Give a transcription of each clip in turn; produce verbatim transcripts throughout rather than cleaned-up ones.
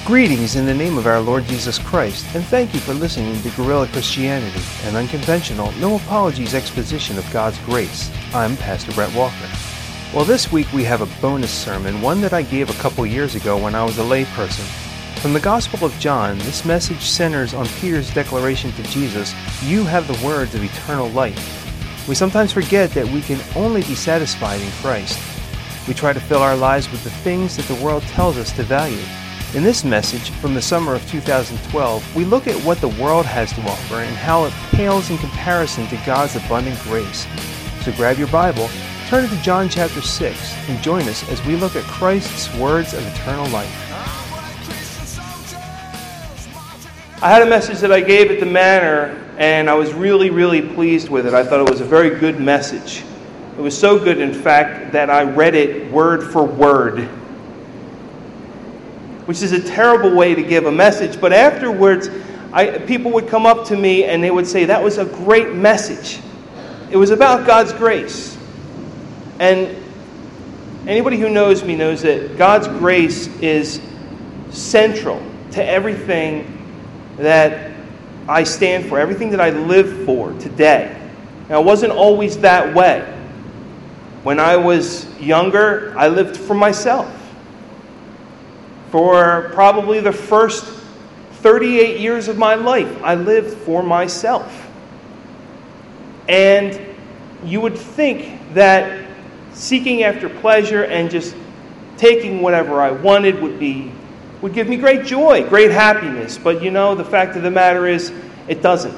Greetings in the name of our Lord Jesus Christ, and thank you for listening to Guerrilla Christianity, an unconventional, no apologies exposition of God's grace. I'm Pastor Brett Walker. Well, this week we have a bonus sermon, one that I gave a couple years ago when I was a layperson. From the Gospel of John, this message centers on Peter's declaration to Jesus, "You have the words of eternal life." We sometimes forget that we can only be satisfied in Christ. We try to fill our lives with the things that the world tells us to value. In this message from the summer of two thousand twelve, we look at what the world has to offer and how it pales in comparison to God's abundant grace. So grab your Bible, turn it to John chapter six, and join us as we look at Christ's words of eternal life. I had a message that I gave at the Manor, and I was really, really pleased with it. I thought it was a very good message. It was so good, in fact, that I read it word for word, which is a terrible way to give a message. But afterwards, I, people would come up to me and they would say, that was a great message. It was about God's grace. And anybody who knows me knows that God's grace is central to everything that I stand for, everything that I live for today. Now, it wasn't always that way. When I was younger, I lived for myself. For probably the first thirty-eight years of my life, I lived for myself. And you would think that seeking after pleasure and just taking whatever I wanted would be would give me great joy, great happiness. But you know, the fact of the matter is, it doesn't.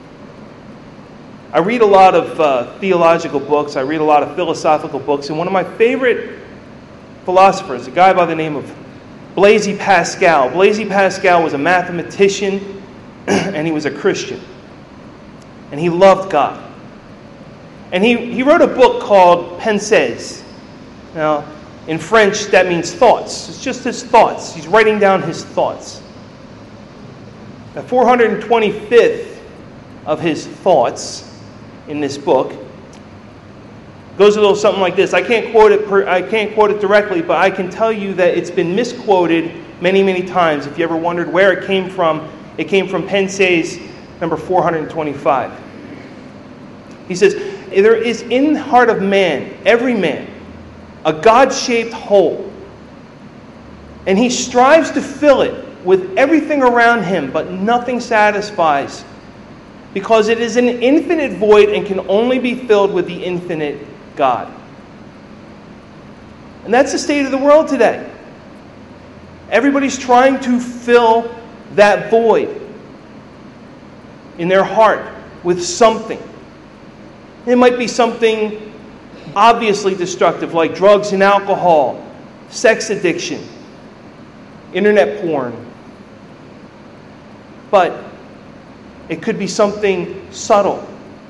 I read a lot of uh, theological books. I read a lot of philosophical books. And one of my favorite philosophers, a guy by the name of Blaise Pascal. Blaise Pascal was a mathematician and he was a Christian. And he loved God. And he, he wrote a book called Pensées. Now, in French, that means thoughts. It's just his thoughts. He's writing down his thoughts. The four hundred twenty-fifth of his thoughts in this book goes a little something like this. I can't quote it. Per, I can't quote it directly, but I can tell you that it's been misquoted many, many times. If you ever wondered where it came from, it came from Pensées number four hundred twenty-five. He says, "There is in the heart of man, every man, a God-shaped hole, and he strives to fill it with everything around him, but nothing satisfies, because it is an infinite void and can only be filled with the infinite God." And that's the state of the world today. Everybody's trying to fill that void in their heart with something. It might be something obviously destructive, like drugs and alcohol, sex addiction, internet porn. But it could be something subtle.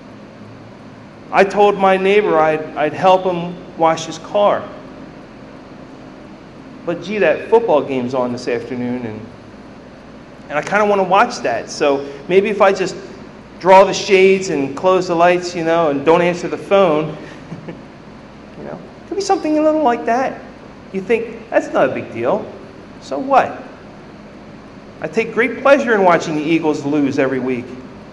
I told my neighbor I'd, I'd help him wash his car. But gee, that football game's on this afternoon, and and I kind of want to watch that. So maybe if I just draw the shades and close the lights, you know, and don't answer the phone, you know, it could be something a little like that. You think, that's not a big deal. So what? I take great pleasure in watching the Eagles lose every week.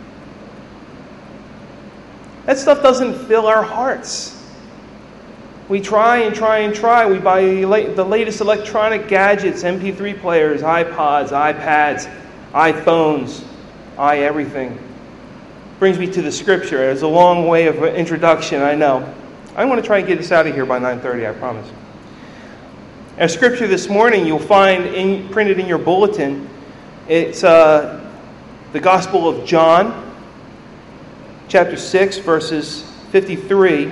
That stuff doesn't fill our hearts. We try and try and try. We buy the latest electronic gadgets, M P three players, iPods, iPads, iPhones, i everything. Brings me to the scripture. It's a long way of introduction, I know. I want to try and get us out of here by nine thirty, I promise. Our scripture this morning you'll find in, printed in your bulletin. It's uh, the Gospel of John, chapter six, verses fifty-three.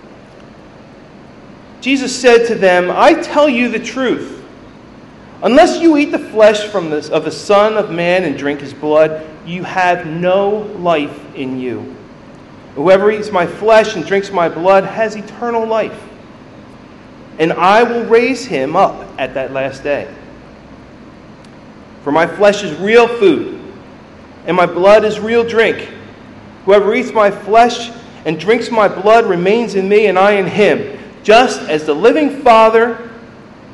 Jesus said to them, "I tell you the truth. Unless you eat the flesh from this, of the Son of Man and drink his blood, you have no life in you. Whoever eats my flesh and drinks my blood has eternal life, and I will raise him up at that last day. For my flesh is real food, and my blood is real drink. Whoever eats my flesh and drinks my blood remains in me, and I in him. Just as the living Father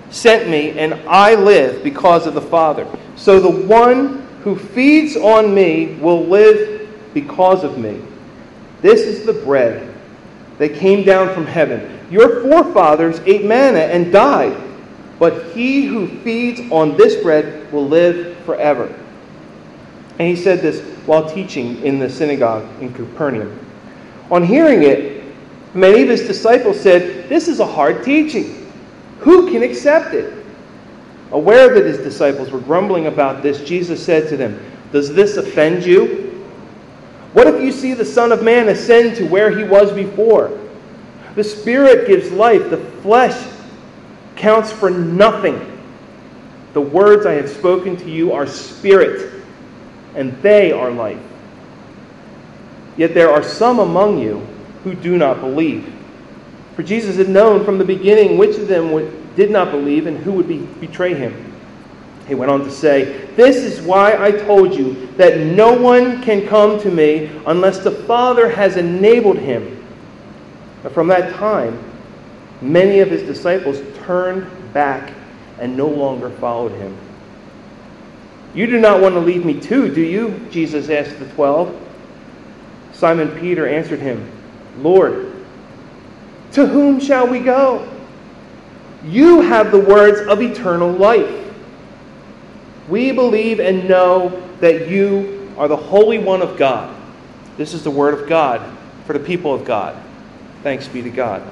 sent me, and I live because of the Father. So the one who feeds on me will live because of me. This is the bread that came down from heaven. Your forefathers ate manna and died, but he who feeds on this bread will live forever. And he said this while teaching in the synagogue in Capernaum. On hearing it, many of his disciples said, "This is a hard teaching. Who can accept it?" Aware that his disciples were grumbling about this, Jesus said to them, "Does this offend you? What if you see the Son of Man ascend to where he was before? The Spirit gives life, the flesh counts for nothing. The words I have spoken to you are spirit, and they are life. Yet there are some among you who do not believe." For Jesus had known from the beginning which of them would, did not believe and who would be, betray him. He went on to say, "This is why I told you that no one can come to me unless the Father has enabled him." But from that time, many of his disciples turned back and no longer followed him. "You do not want to leave me too, do you?" Jesus asked the twelve. Simon Peter answered him, "Lord, to whom shall we go? You have the words of eternal life. We believe and know that you are the Holy One of God." This is the word of God for the people of God. Thanks be to God.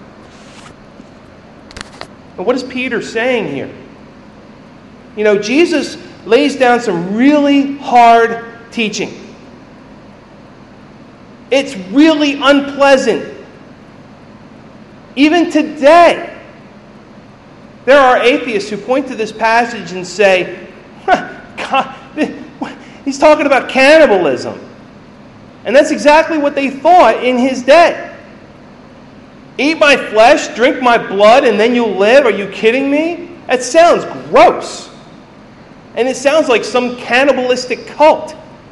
And what is Peter saying here? You know, Jesus lays down some really hard teaching. It's really unpleasant. Even today, there are atheists who point to this passage and say, huh, God, he's talking about cannibalism. And that's exactly what they thought in his day. Eat my flesh, drink my blood, and then you'll live? Are you kidding me? That sounds gross. And it sounds like some cannibalistic cult.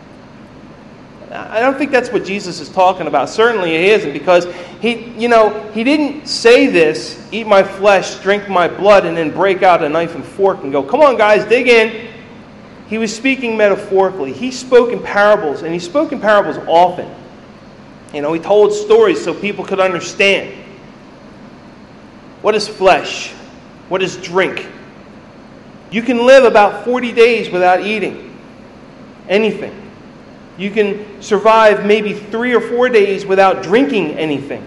I don't think that's what Jesus is talking about. Certainly he isn't, because he, you know, he didn't say this, eat my flesh, drink my blood, and then break out a knife and fork and go, come on guys, dig in. He was speaking metaphorically. He spoke in parables, and he spoke in parables often. You know, he told stories so people could understand. What is flesh? What is drink? You can live about forty days without eating anything. You can survive maybe three or four days without drinking anything.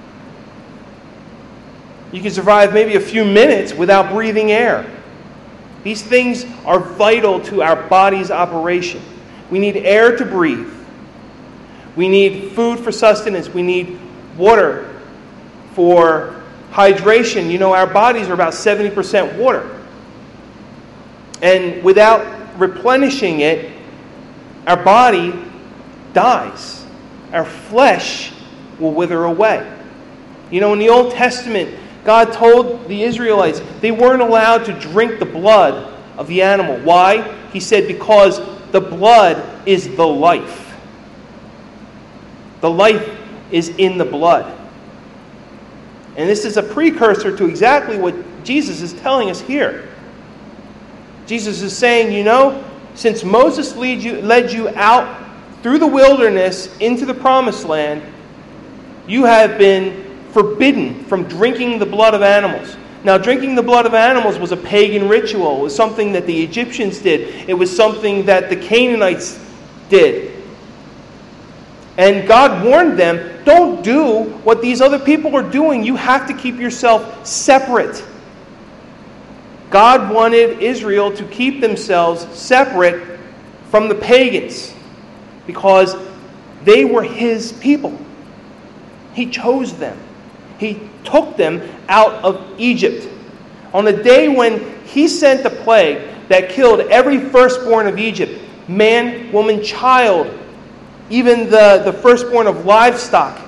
You can survive maybe a few minutes without breathing air. These things are vital to our body's operation. We need air to breathe. We need food for sustenance. We need water for hydration. You know, our bodies are about seventy percent water. And without replenishing it, our body dies. Our flesh will wither away. You know, in the Old Testament, God told the Israelites they weren't allowed to drink the blood of the animal. Why? He said, because the blood is the life. The life is in the blood. And this is a precursor to exactly what Jesus is telling us here. Jesus is saying, you know, since Moses led you, led you out through the wilderness into the promised land, you have been forbidden from drinking the blood of animals. Now, drinking the blood of animals was a pagan ritual. It was something that the Egyptians did. It was something that the Canaanites did. And God warned them, don't do what these other people are doing. You have to keep yourself separate. God wanted Israel to keep themselves separate from the pagans because they were His people. He chose them. He took them out of Egypt. On the day when He sent the plague that killed every firstborn of Egypt, man, woman, child, even the, the firstborn of livestock,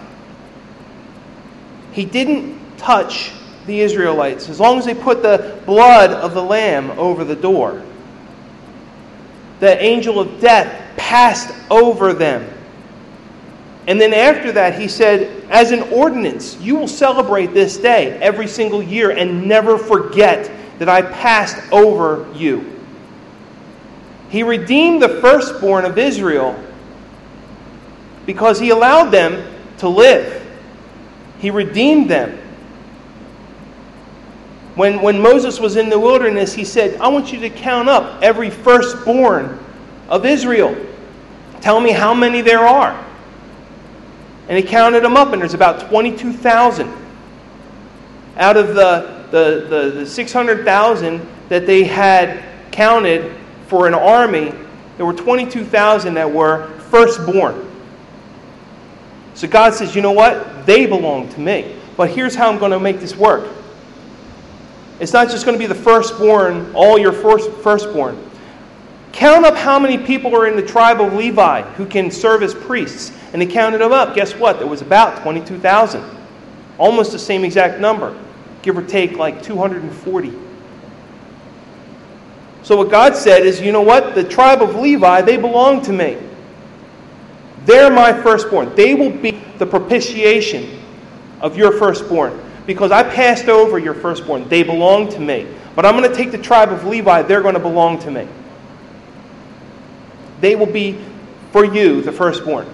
He didn't touch the Israelites as long as they put the blood of the lamb over the door. The angel of death passed over them. And then after that, He said, as an ordinance, you will celebrate this day every single year and never forget that I passed over you. He redeemed the firstborn of Israel because he allowed them to live. He redeemed them. When, when Moses was in the wilderness, he said, I want you to count up every firstborn of Israel. Tell me how many there are. And he counted them up, and there's about twenty-two thousand. Out of the, the, the, the six hundred thousand that they had counted for an army, there were twenty-two thousand that were firstborn. So God says, you know what? They belong to me. But here's how I'm going to make this work. It's not just going to be the firstborn, all your first, firstborn. Count up how many people are in the tribe of Levi who can serve as priests. And they counted them up. Guess what? There was about twenty-two thousand. Almost the same exact number. Give or take like two hundred forty. So what God said is, you know what? The tribe of Levi, they belong to me. They're my firstborn. They will be the propitiation of your firstborn. Because I passed over your firstborn. They belong to me. But I'm going to take the tribe of Levi. They're going to belong to me. They will be for you, the firstborn.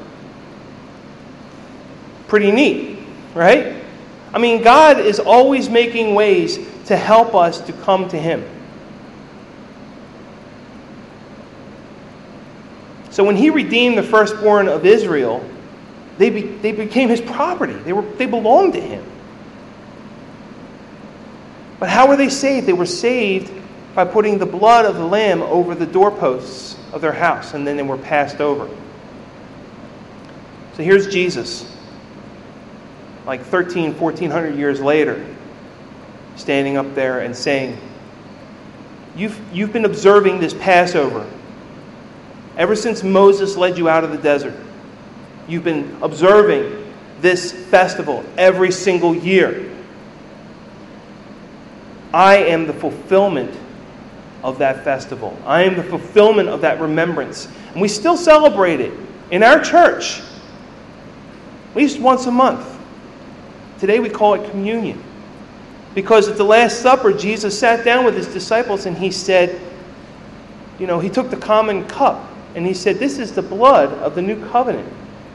Pretty neat, right? I mean, God is always making ways to help us to come to Him. So when He redeemed the firstborn of Israel, they, be, they became His property. They were they belonged to Him. But how were they saved? They were saved by putting the blood of the lamb over the doorposts of their house, and then they were passed over. So here's Jesus, like thirteen, fourteen hundred years later, standing up there and saying, You've, you've been observing this Passover ever since Moses led you out of the desert. You've been observing this festival every single year. I am the fulfillment of that festival. I am the fulfillment of that remembrance. And we still celebrate it in our church, at least once a month. Today we call it communion. Because at the Last Supper, Jesus sat down with His disciples and He said, you know, He took the common cup and He said, this is the blood of the new covenant.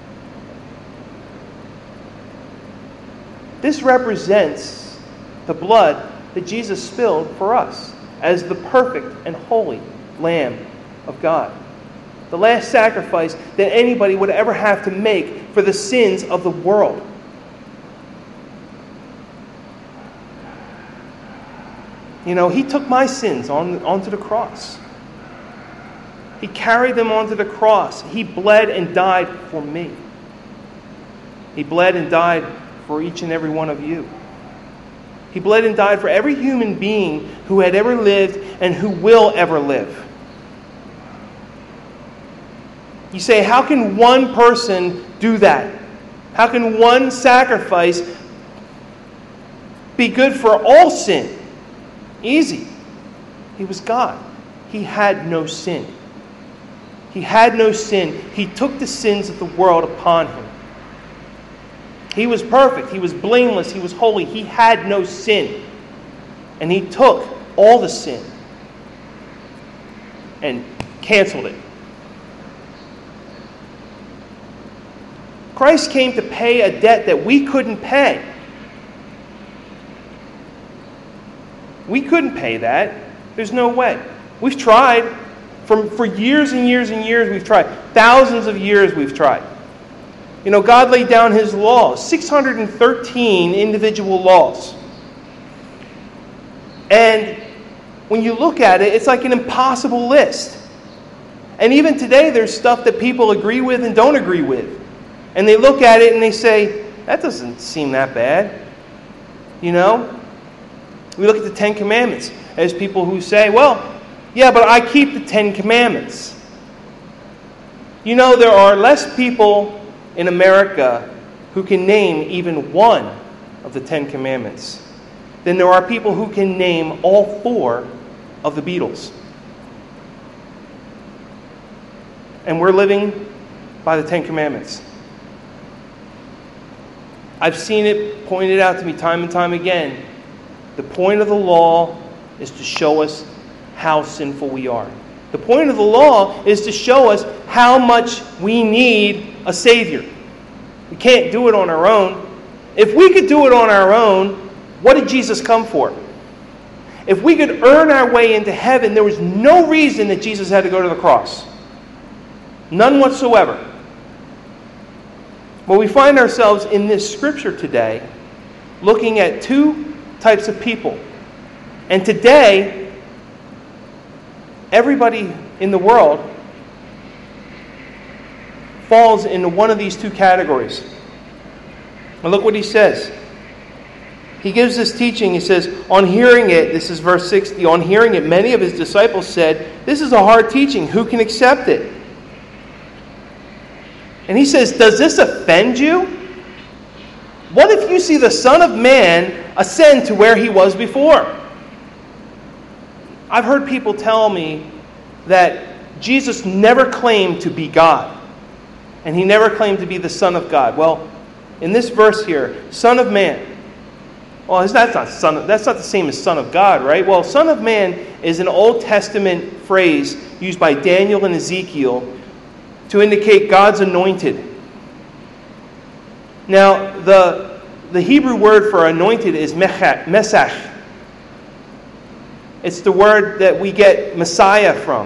This represents the blood that Jesus spilled for us as the perfect and holy Lamb of God. The last sacrifice that anybody would ever have to make for the sins of the world. You know, He took my sins on, onto the cross. He carried them onto the cross. He bled and died for me. He bled and died for each and every one of you. He bled and died for every human being who had ever lived and who will ever live. You say, how can one person do that? How can one sacrifice be good for all sin? Easy. He was God. He had no sin. He had no sin. He took the sins of the world upon Him. He was perfect. He was blameless. He was holy. He had no sin. And He took all the sin and canceled it. Christ came to pay a debt that we couldn't pay. We couldn't pay that. There's no way. We've tried. For, for years and years and years we've tried. Thousands of years we've tried. You know, God laid down His laws, six hundred thirteen individual laws. And when you look at it, it's like an impossible list. And even today, there's stuff that people agree with and don't agree with. And they look at it and they say, that doesn't seem that bad. You know? We look at the Ten Commandments as people who say, well, yeah, but I keep the Ten Commandments. You know, there are less people in America who can name even one of the Ten Commandments than there are people who can name all four of the Beatles. And we're living by the Ten Commandments. I've seen it pointed out to me time and time again. The point of the law is to show us how sinful we are. The point of the law is to show us how much we need a Savior. We can't do it on our own. If we could do it on our own, what did Jesus come for? If we could earn our way into heaven, there was no reason that Jesus had to go to the cross. None whatsoever. But we find ourselves in this scripture today looking at two types of people. And today, everybody in the world falls into one of these two categories. And look what he says. He gives this teaching. He says, on hearing it, this is verse sixty, on hearing it, many of his disciples said, this is a hard teaching. Who can accept it? And he says, does this offend you? What if you see the Son of Man ascend to where he was before? I've heard people tell me that Jesus never claimed to be God. And he never claimed to be the Son of God. Well, in this verse here, Son of Man. Well, that's not, son of, that's not the same as Son of God, right? Well, Son of Man is an Old Testament phrase used by Daniel and Ezekiel to indicate God's anointed. Now, the, the Hebrew word for anointed is mesach. It's the word that we get Messiah from.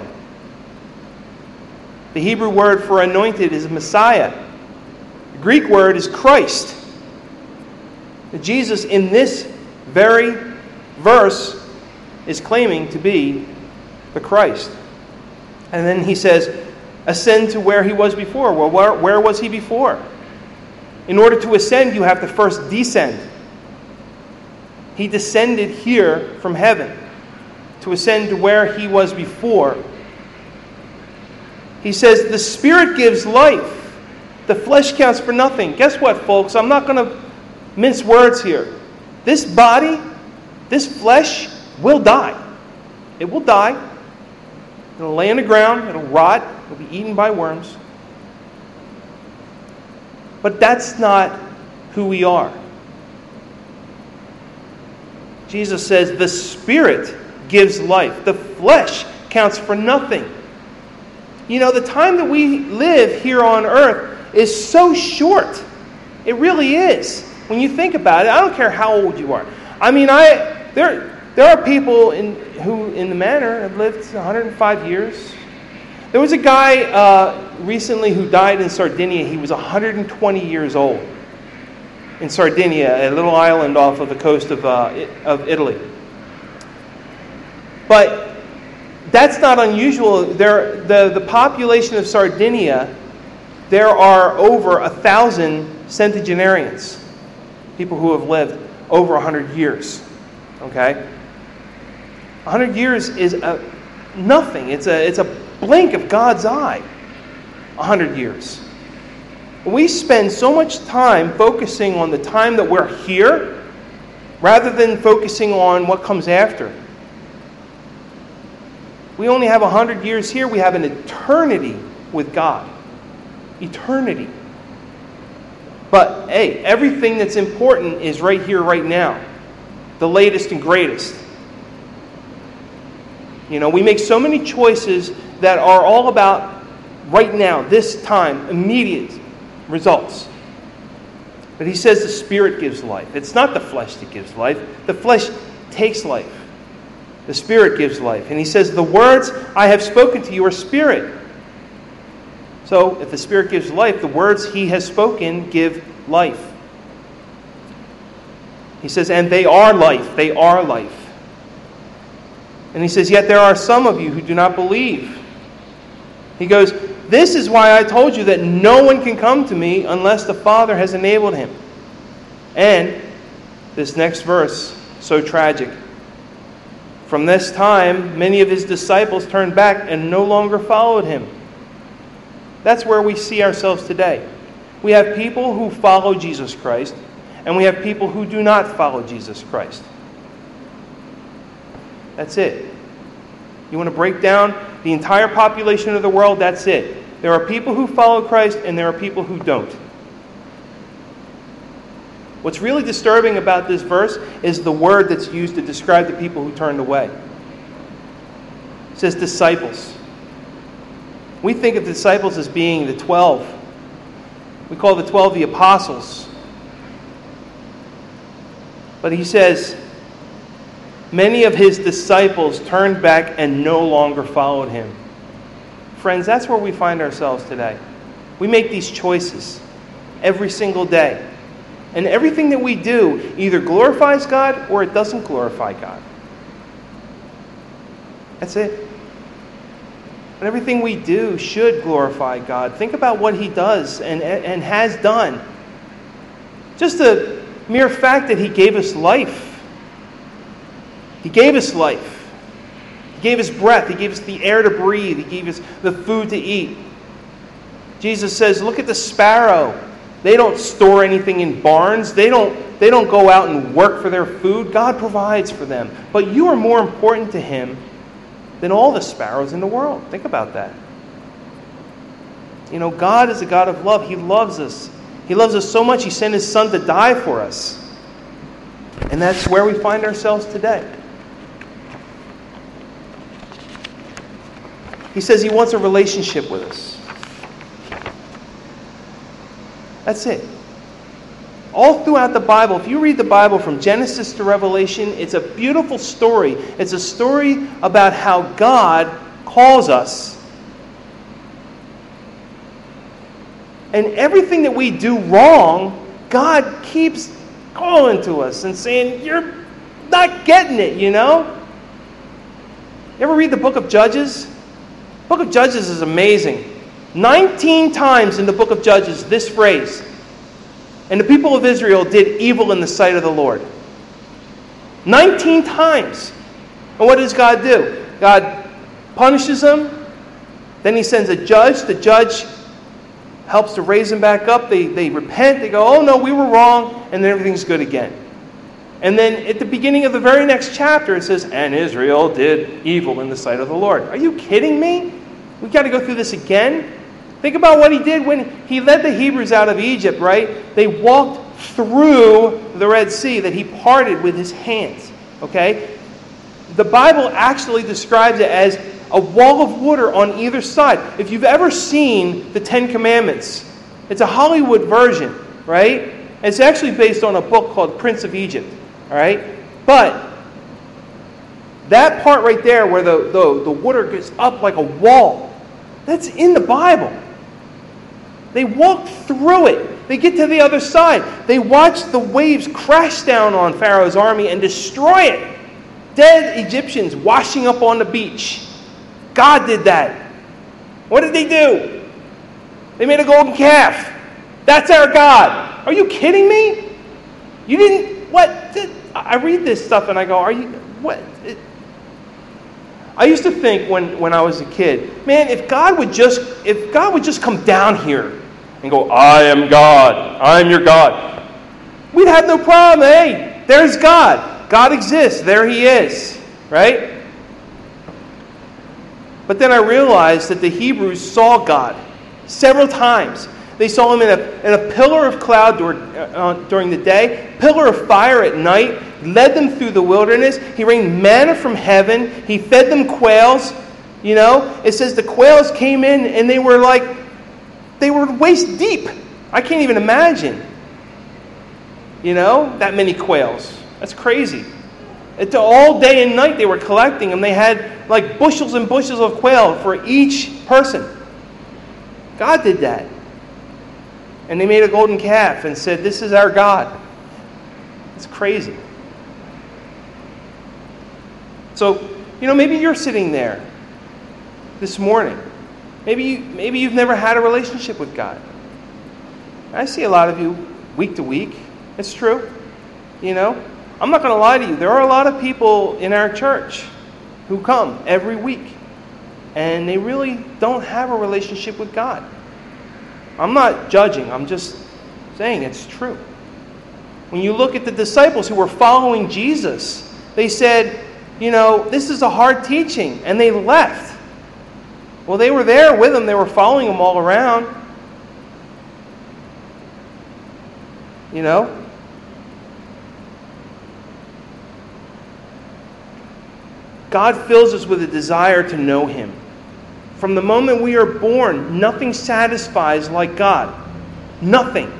The Hebrew word for anointed is Messiah. The Greek word is Christ. Jesus, in this very verse, is claiming to be the Christ. And then he says, ascend to where he was before. Well, where, where was he before? In order to ascend, you have to first descend. He descended here from heaven to ascend to where he was before. He says, the Spirit gives life. The flesh counts for nothing. Guess what, folks? I'm not going to mince words here. This body, this flesh will die. It will die. It'll lay on the ground. It'll rot. It'll be eaten by worms. But that's not who we are. Jesus says the Spirit gives life. The flesh counts for nothing. You know, the time that we live here on earth is so short. It really is. When you think about it, I don't care how old you are. I mean, I there there are people in who in the manor have lived one hundred five years. There was a guy uh, recently who died in Sardinia. He was one hundred twenty years old. In Sardinia, a little island off of the coast of uh, of Italy. But that's not unusual. There, the the population of Sardinia, there are over a thousand centenarians. People who have lived over one hundred years. Okay? one hundred years is a, nothing. It's a, it's a blink of God's eye. one hundred years. We spend so much time focusing on the time that we're here rather than focusing on what comes after. We only have one hundred years here. We have an eternity with God. Eternity. But, hey, everything that's important is right here, right now. The latest and greatest. You know, we make so many choices that are all about right now, this time, immediate results. But he says the Spirit gives life. It's not the flesh that gives life. The flesh takes life. The Spirit gives life. And he says, the words I have spoken to you are spirit. So, if the Spirit gives life, the words he has spoken give life. He says, and they are life. They are life. And he says, yet there are some of you who do not believe. He goes, this is why I told you that no one can come to me unless the Father has enabled him. And this next verse, so tragic. From this time, many of his disciples turned back and no longer followed him. That's where we see ourselves today. We have people who follow Jesus Christ, and we have people who do not follow Jesus Christ. That's it. You want to break down the entire population of the world? That's it. There are people who follow Christ, and there are people who don't. What's really disturbing about this verse is the word that's used to describe the people who turned away. It says disciples. We think of the disciples as being the twelve. We call the twelve the apostles. But he says, many of his disciples turned back and no longer followed him. Friends, that's where we find ourselves today. We make these choices every single day. And everything that we do either glorifies God or it doesn't glorify God. That's it. But everything we do should glorify God. Think about what he does and, and has done. Just the mere fact that he gave us life. He gave us life. He gave us breath. He gave us the air to breathe. He gave us the food to eat. Jesus says, look at the sparrow. They don't store anything in barns. They don't, they don't go out and work for their food. God provides for them. But you are more important to him than all the sparrows in the world. Think about that. You know, God is a God of love. He loves us. He loves us so much, he sent his son to die for us. And that's where we find ourselves today. He says he wants a relationship with us. That's it. All throughout the Bible, if you read the Bible from Genesis to Revelation, it's a beautiful story. It's a story about how God calls us. And everything that we do wrong, God keeps calling to us and saying, you're not getting it, you know? You ever read the book of Judges? The book of Judges is amazing. Nineteen times in the book of Judges, this phrase, and the people of Israel did evil in the sight of the Lord. Nineteen times. And what does God do? God punishes them. Then he sends a judge. The judge helps to raise them back up. They, they repent. They go, oh no, we were wrong. And then everything's good again. And then at the beginning of the very next chapter, it says, and Israel did evil in the sight of the Lord. Are you kidding me? We've got to go through this again? Think about what he did when he led the Hebrews out of Egypt, right? They walked through the Red Sea that he parted with his hands, okay? The Bible actually describes it as a wall of water on either side. If you've ever seen the Ten Commandments, it's a Hollywood version, right? It's actually based on a book called Prince of Egypt, all right? But that part right there where the, the, the water gets up like a wall, that's in the Bible. They walk through it. They get to the other side. They watch the waves crash down on Pharaoh's army and destroy it. Dead Egyptians washing up on the beach. God did that. What did they do? They made a golden calf. That's our God. Are you kidding me? You didn't, what? I read this stuff and I go, are you, what? It, I used to think when, when I was a kid, man, if God would just if God would just come down here and go, I am God, I'm your God, we'd have no problem. Hey, there's God. God exists. There he is. Right? But then I realized that the Hebrews saw God several times. They saw him in a, in a pillar of cloud during, uh, during the day, pillar of fire at night, led them through the wilderness. He rained manna from heaven. He fed them quails. You know, it says the quails came in and they were like, they were waist deep. I can't even imagine. You know, that many quails. That's crazy. It's all day and night they were collecting them. They had like bushels and bushels of quail for each person. God did that. And they made a golden calf and said, this is our God. It's crazy. So, you know, maybe you're sitting there this morning. Maybe, you, maybe you've never had a relationship with God. I see a lot of you week to week. It's true. You know, I'm not going to lie to you. There are a lot of people in our church who come every week. And they really don't have a relationship with God. I'm not judging. I'm just saying it's true. When you look at the disciples who were following Jesus, they said, you know, this is a hard teaching. And they left. Well, they were there with him. They were following him all around. You know? God fills us with a desire to know Him. From the moment we are born, nothing satisfies like God. Nothing.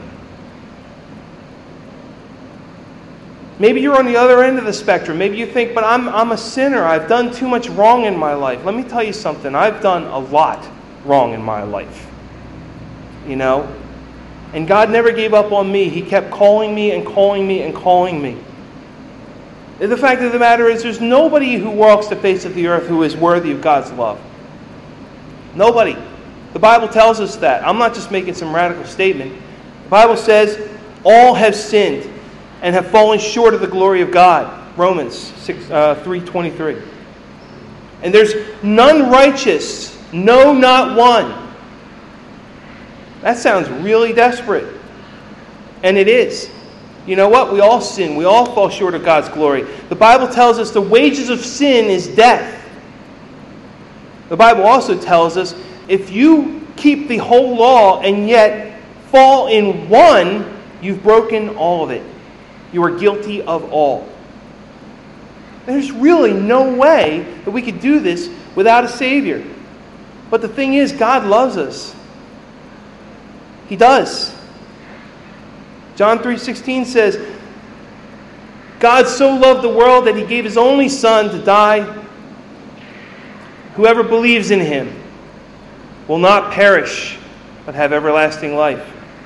Maybe you're on the other end of the spectrum. Maybe you think, but I'm, I'm a sinner. I've done too much wrong in my life. Let me tell you something. I've done a lot wrong in my life. You know? And God never gave up on me. He kept calling me and calling me and calling me. The fact of the matter is, there's nobody who walks the face of the earth who is worthy of God's love. Nobody. The Bible tells us that. I'm not just making some radical statement. The Bible says, all have sinned and have fallen short of the glory of God. Romans six, uh, three twenty-three. And there's none righteous, no, not one. That sounds really desperate. And it is. You know what? We all sin. We all fall short of God's glory. The Bible tells us the wages of sin is death. The Bible also tells us if you keep the whole law and yet fall in one, you've broken all of it. You are guilty of all. There's really no way that we could do this without a Savior. But the thing is, God loves us. He does. John three sixteen says, God so loved the world that He gave His only Son to die. Whoever believes in Him will not perish, but have everlasting life.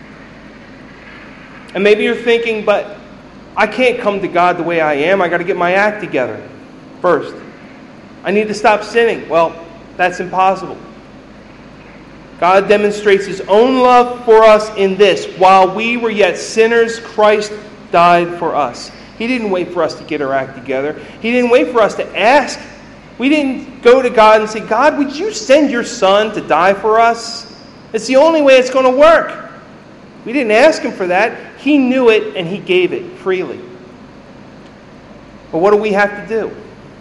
And maybe you're thinking, but I can't come to God the way I am. I got to get my act together first. I need to stop sinning. Well, that's impossible. God demonstrates His own love for us in this. While we were yet sinners, Christ died for us. He didn't wait for us to get our act together. He didn't wait for us to ask. We didn't go to God and say, God, would you send your Son to die for us? It's the only way it's going to work. We didn't ask Him for that. He knew it and He gave it freely. But what do we have to do?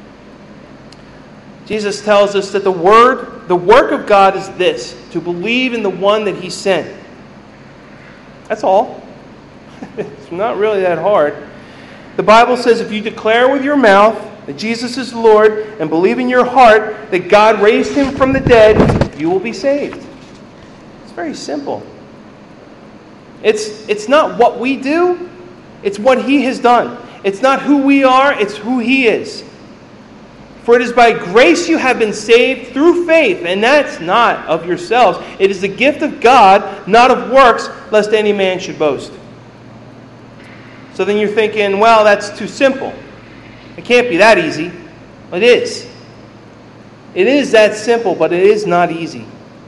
Jesus tells us that the word, the work of God is this, to believe in the one that He sent. That's all. It's not really that hard. The Bible says if you declare with your mouth that Jesus is Lord and believe in your heart that God raised Him from the dead, you will be saved. It's very simple. It's, it's not what we do, it's what He has done. It's not who we are, it's who He is. For it is by grace you have been saved through faith, and that's not of yourselves. It is the gift of God, not of works, lest any man should boast. So then you're thinking, well, that's too simple. It can't be that easy. It is. It is that simple, but it is not easy.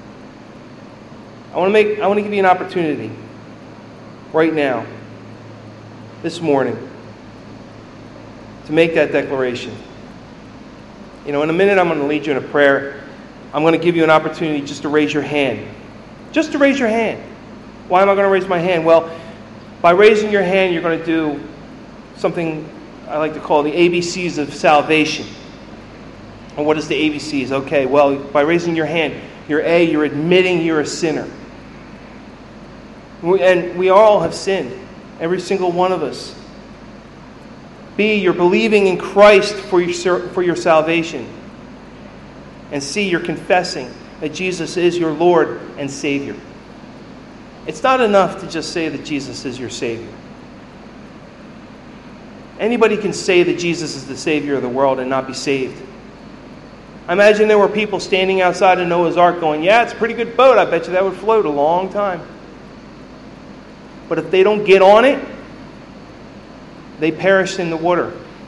I want to make I want to give you an opportunity right now, this morning, to make that declaration. You know, in a minute I'm going to lead you in a prayer. I'm going to give you an opportunity just to raise your hand. Just to raise your hand. Why am I going to raise my hand? Well, by raising your hand, you're going to do something I like to call the A B Cs of salvation. And what is the A B Cs? Okay, well, by raising your hand, you're A, you're admitting you're a sinner. And we all have sinned. Every single one of us. B, you're believing in Christ for your, for your salvation. And C, you're confessing that Jesus is your Lord and Savior. It's not enough to just say that Jesus is your Savior. Anybody can say that Jesus is the Savior of the world and not be saved. I imagine there were people standing outside of Noah's Ark going, yeah, it's a pretty good boat. I bet you that would float a long time. But if they don't get on it, they perish in the water.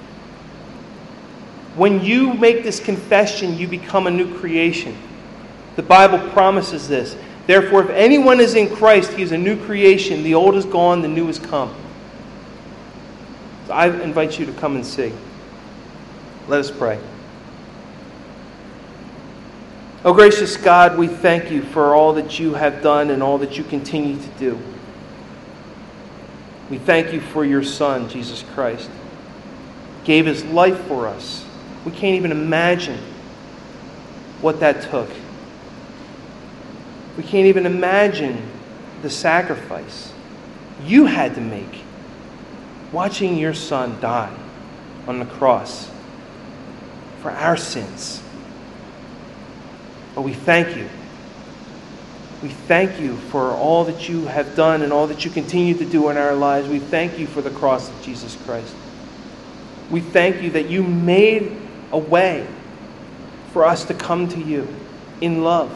When you make this confession, you become a new creation. The Bible promises this. Therefore, if anyone is in Christ, he is a new creation. The old is gone, the new has come. So I invite you to come and see. Let us pray. Oh, gracious God, we thank you for all that you have done and all that you continue to do. We thank you for your Son, Jesus Christ. He gave His life for us. We can't even imagine what that took. We can't even imagine the sacrifice you had to make watching your Son die on the cross for our sins. But we thank you. We thank you for all that you have done and all that you continue to do in our lives. We thank you for the cross of Jesus Christ. We thank you that you made a way for us to come to you in love.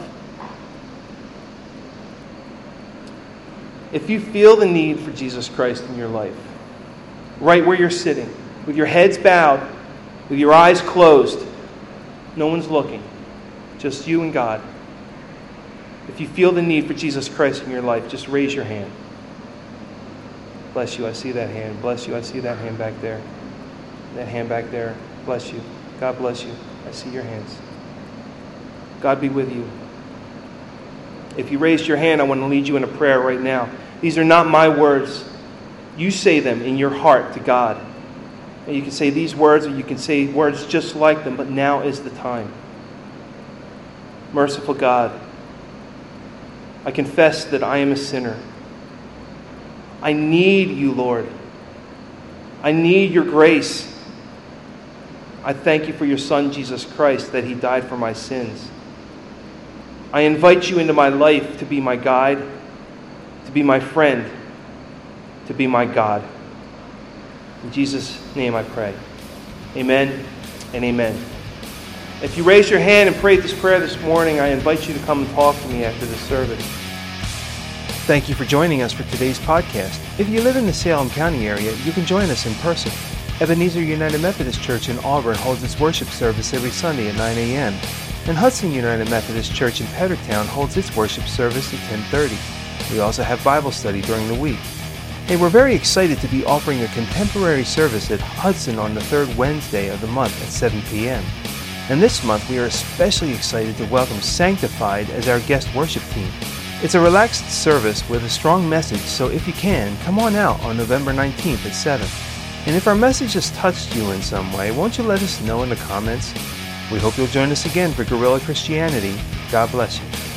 If you feel the need for Jesus Christ in your life, right where you're sitting, with your heads bowed, with your eyes closed, no one's looking, just you and God. If you feel the need for Jesus Christ in your life, just raise your hand. Bless you, I see that hand. Bless you, I see that hand back there. That hand back there. Bless you. God bless you. I see your hands. God be with you. If you raised your hand, I want to lead you in a prayer right now. These are not my words. You say them in your heart to God. And you can say these words, or you can say words just like them, but now is the time. Merciful God, I confess that I am a sinner. I need you, Lord. I need your grace. I thank you for your Son, Jesus Christ, that he died for my sins. I invite you into my life to be my guide, to be my friend, to be my God. In Jesus' name I pray. Amen and amen. If you raised your hand and prayed this prayer this morning, I invite you to come and talk to me after the service. Thank you for joining us for today's podcast. If you live in the Salem County area, you can join us in person. Ebenezer United Methodist Church in Auburn holds its worship service every Sunday at nine a.m. And Hudson United Methodist Church in Peddertown holds its worship service at ten thirty. We also have Bible study during the week. Hey, we're very excited to be offering a contemporary service at Hudson on the third Wednesday of the month at seven p.m. And this month we are especially excited to welcome Sanctified as our guest worship team. It's a relaxed service with a strong message, so if you can, come on out on November nineteenth at seven. And if our message has touched you in some way, won't you let us know in the comments? We hope you'll join us again for Guerrilla Christianity. God bless you.